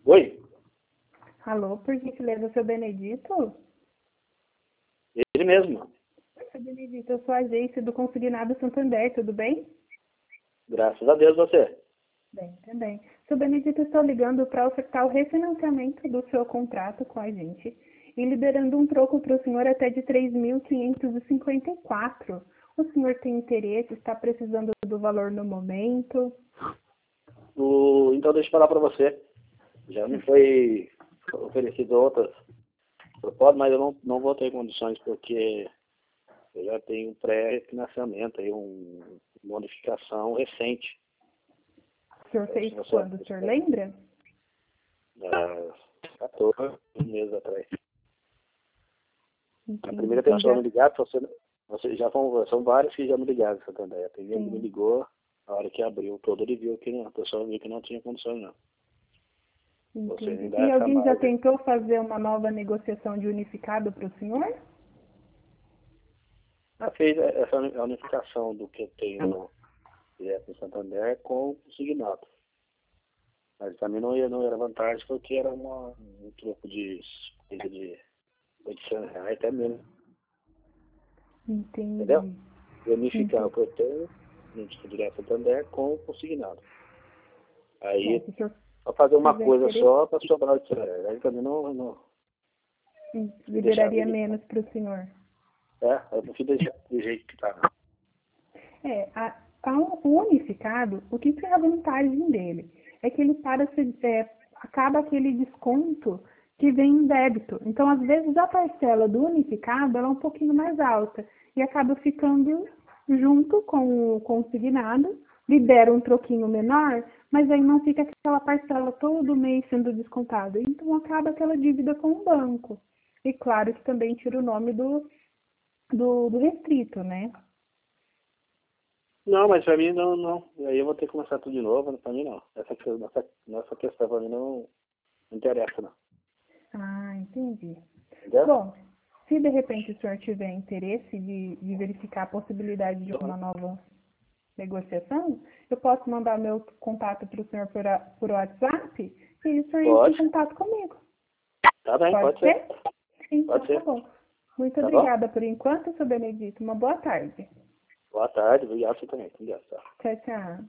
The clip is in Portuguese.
Oi, Alô, por gentileza, seu Benedito? ele mesmo. Seu Benedito, eu sou a agência do Consignado Santander, tudo bem? Graças a Deus você. Bem, também. Seu Benedito, eu estou ligando para ofertar o refinanciamento do seu contrato com a gente e liberando um troco para o senhor até de 3.554. O senhor tem interesse, está precisando do valor no momento? Então deixa eu falar para você. Já me foi oferecido outras propostas, mas eu não vou ter condições porque eu já tenho um pré-financiamento, aí, uma modificação recente. O senhor fez quando? O senhor lembra? Há 14 meses atrás. A Entendi. primeira pessoa a me ligar, você já são vários que já me ligaram, Santander. A primeira que me ligou, a hora que abriu todo, ele viu que a pessoa viu que não tinha condições, não. Você me Entendi. dá E essa alguém já margem. tentou fazer uma nova negociação de unificado para o senhor? Fez essa unificação do que eu tenho direto no Santander com o Signato. Mas também não era vantagem porque era um troco de R$ 800 até menos. Entendeu? Entendi. Unificar o Entendi. que eu tenho no direto Santander com o Consignado. Aí, Se o senhor só fazer uma tiver coisa interesse, só para sobrar o dinheiro. Aí também não me deixar liberaria dele. menos para o senhor. Eu prefiro deixar do jeito que tá. O unificado, o que é a vantagem dele? É que ele acaba aquele desconto que vem em débito. Então, às vezes, a parcela do unificado ela é um pouquinho mais alta e acaba ficando junto com o consignado, libera um troquinho menor, mas aí não fica aquela parcela todo mês sendo descontada. Então, acaba aquela dívida com o banco. E claro que também tira o nome do restrito, né? Não, mas pra mim não. Aí eu vou ter que começar tudo de novo, pra mim não. Nessa questão pra mim não interessa, não. Ah, entendi. Entendeu? Bom, se de repente o senhor tiver interesse de verificar a possibilidade de uma nova negociação, eu posso mandar meu contato para o senhor por WhatsApp e o senhor entra em Pode. contato comigo. Tá bem, Pode pode ser. ser? Então, Pode tá ser. bom. Muito Tá bom? obrigada por enquanto, seu Benedito. Uma boa tarde. Boa tarde, obrigado você também. Obrigado, tá? Tchau, tchau.